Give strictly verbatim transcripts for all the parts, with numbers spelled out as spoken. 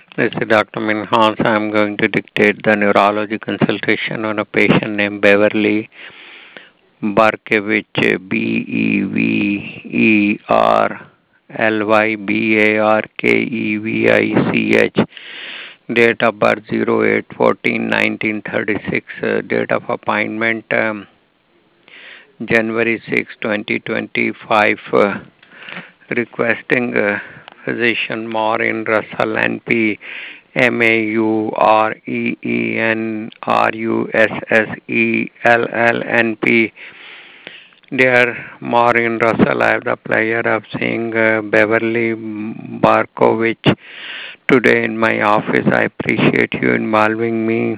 This is Doctor Minhas. I'm going to dictate the neurology consultation on a patient named Beverly Barkevich, B E V E R L Y B A R K E V I C H. Date of birth zero eight fourteen nineteen thirty-six. Uh, date of appointment um, January sixth, twenty twenty-five. Uh, requesting uh, physician Maureen Russell N P M A U R E E N R U S S E L L N P. Dear Maureen Russell, I have the pleasure of seeing uh, Beverly Barkovich today in my office. I appreciate you involving me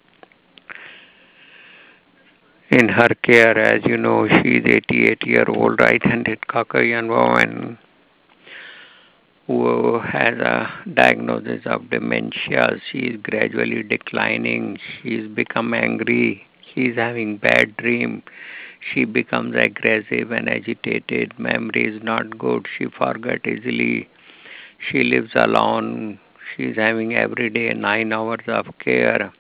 in her care. As you know, she is eighty-eight year old right-handed Caucasian woman who has a diagnosis of dementia. She is gradually declining. She has become angry. She is having bad dream. She becomes aggressive and agitated. Memory is not good. She forgets easily. She lives alone. She is having every day nine hours of care.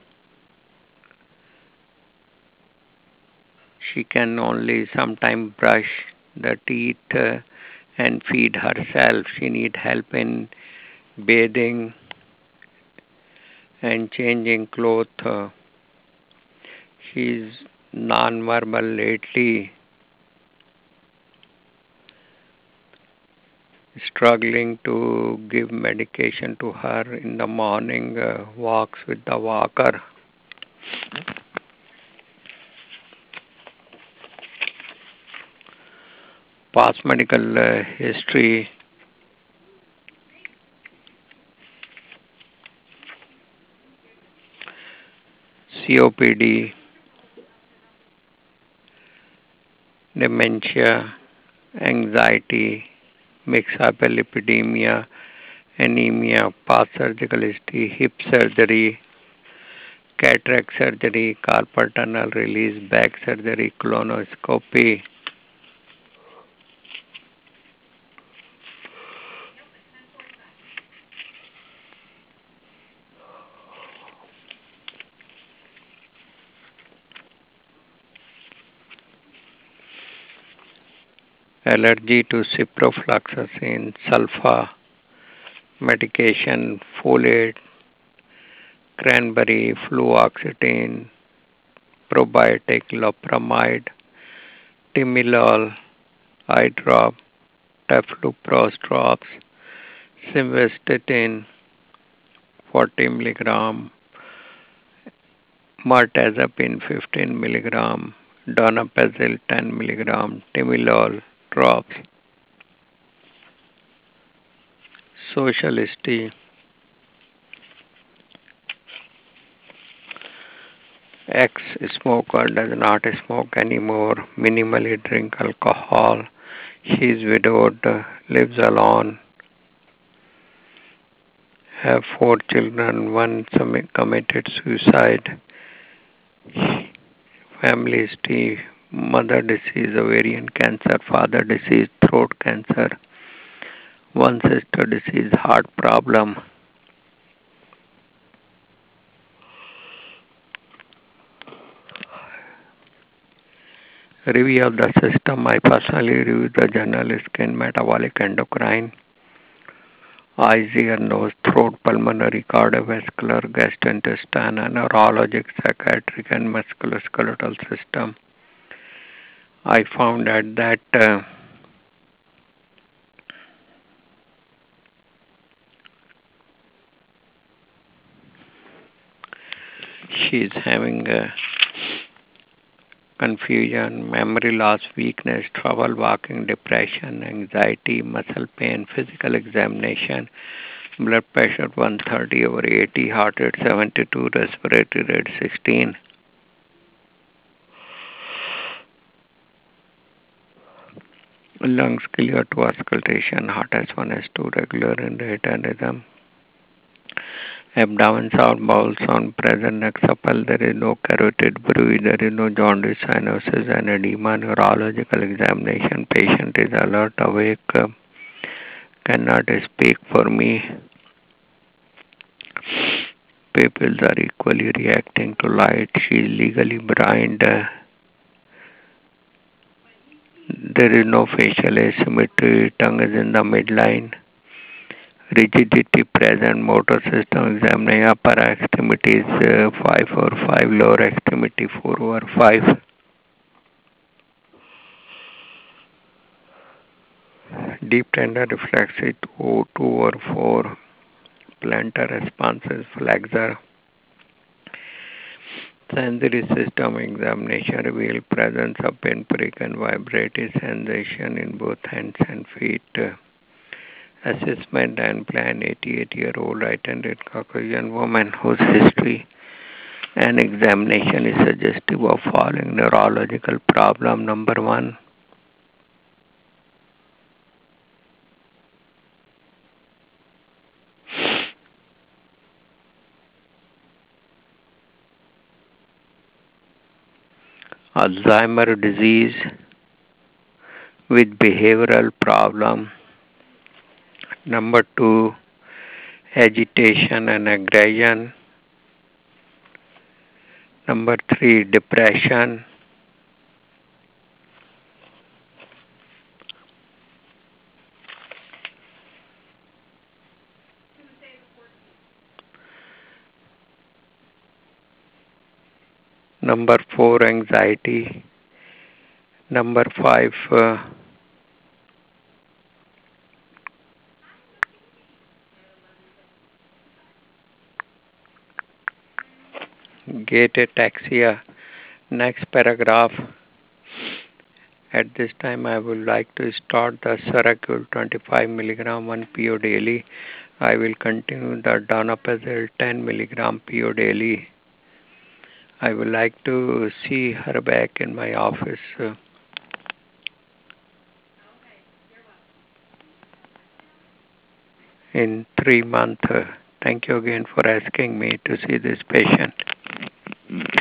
She can only sometimes brush the teeth uh, and feed herself. She needs help in bathing and changing clothes. Uh, she's non-verbal lately, struggling to give medication to her in the morning, uh, walks with the walker. Past medical uh, history, C O P D, dementia, anxiety, mixed hyperlipidemia, anemia, past surgical history, hip surgery, cataract surgery, carpal tunnel release, back surgery, colonoscopy, allergy to ciprofloxacin, sulfa, medication, folate, cranberry, fluoxetine, probiotic, loperamide, timolol, eye drop, taflupros drops, simvastatin, forty milligram, mirtazapine, fifteen milligram, donepezil, ten milligram, timolol drops, social history, ex-smoker, does not smoke anymore, minimally drink alcohol, she is widowed, lives alone, have four children, one committed suicide, family history, mother disease, ovarian cancer, father disease, throat cancer, one sister disease, heart problem. Review of the system. I personally review the journal skin, metabolic, endocrine, eyes, ear, nose, throat, pulmonary, cardiovascular, gastrointestinal, neurologic, psychiatric, and musculoskeletal system. I found out that uh, she is having uh, confusion, memory loss, weakness, trouble walking, depression, anxiety, muscle pain, physical examination, blood pressure one thirty over eighty, heart rate seventy-two, respiratory rate sixteen. Lungs clear to auscultation, heart S one S two regular in rate and rhythm. Abdomen sound, bowel sound, present neck supple, there is no carotid bruit, there is no jaundice, cyanosis, and edema. Neurological examination, patient is alert, awake, uh, cannot speak for me. pupils are equally reacting to light. She is legally blind. Uh, there is no facial asymmetry. Tongue is in the midline. Rigidity present. Motor system examining upper extremities uh, five over five. Lower extremity four over five. Deep tender reflexes two over four. Plantar responses flexor. Sensory system examination revealed presence of pinprick and vibratory sensation in both hands and feet. Assessment and plan. eighty-eight-year-old attended Caucasian woman whose history and examination is suggestive of following neurological problem. Number one, Alzheimer's disease with behavioral problem. Number two, agitation and aggression. Number three, depression. Number four, anxiety. Number five, uh, gait ataxia. Next paragraph. At this time, I would like to start the Seroquel twenty-five milligram one P O daily. I will continue the Donepezil ten milligram P O daily. I would like to see her back in my office uh, in three months. Thank you again for asking me to see this patient.